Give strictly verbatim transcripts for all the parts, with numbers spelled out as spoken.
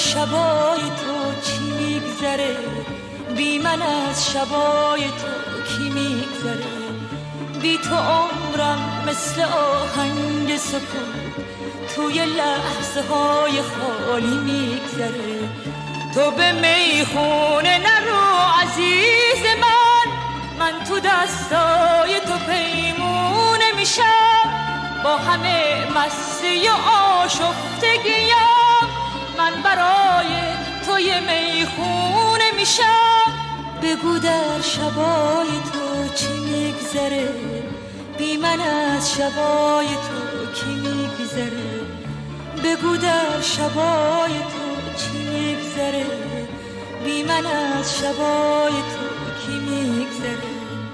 شبای تو چی میگذره، بی من از شبای تو کی میگذره. بی تو عمرم مثل آهنگ سکوت توی لحظه های خالی میگذره. تو به میخونه نرو عزیز من، من تو دستای تو پیمونه میشم. با همه مستی و آشفتگیم من برای توی میخونه میشم. بگو در شبای تو چی میگذره، بی من از شبای تو کی میگذره. بگو در شبای تو چی میگذره، بی من از شبای تو کی میگذره.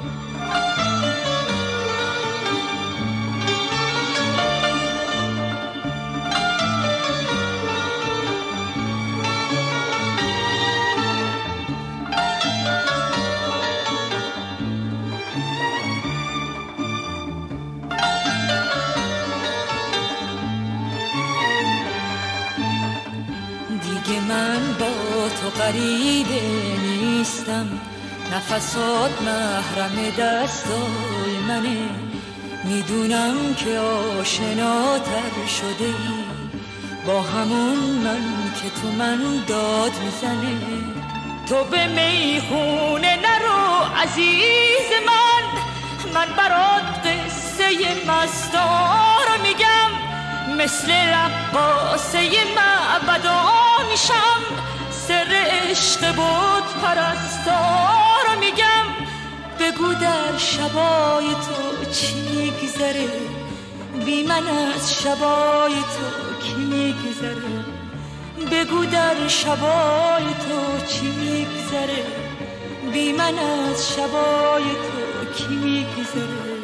من با تو غریبه نیستم، نفسات محرم دستای منه. میدونم که آشناتر شده ای با همون من که تو من داد میزنه. تو به میخونه نرو عزیز من، من برات قصه مستار میگم. مثل رقاصه معبدا میشم، سر عشق بود پرستار میگم. بگو در شبای تو چی میگذره، بی من از شبای تو کی میگذره. بگو در شبای تو چی میگذره، بی من از شبای تو کی میگذره.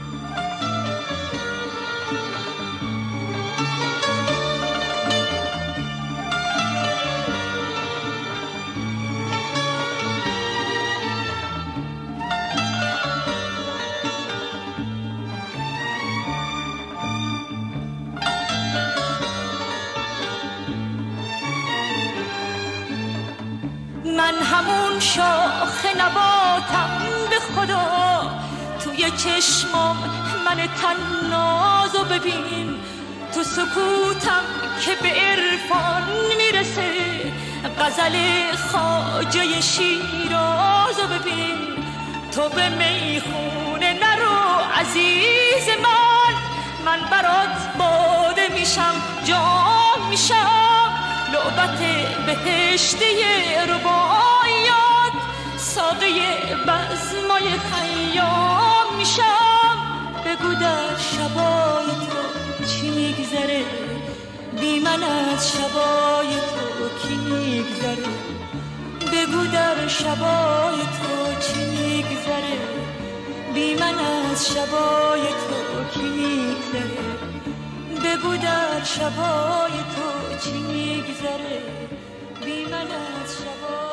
من همون شاخ نباتم به خدا، توی چشمام من تنازو ببین. تو سکوتم که به عرفان میرسه، غزل خواجه شیرازو ببین. تو به میخونه نرو عزیز من، من برات باده میشم جام میشم. لعبت بهشتی رباعیات، ساقه بزمای خیام میشم. بگو در شبای تو چی میگذره، بی من از شبای تو کی میگذره. بگو در شبای تو چی میگذره، بی من از شبای تو کی میگذره. بگو در شبای تو چی میگذره، بی من از شبای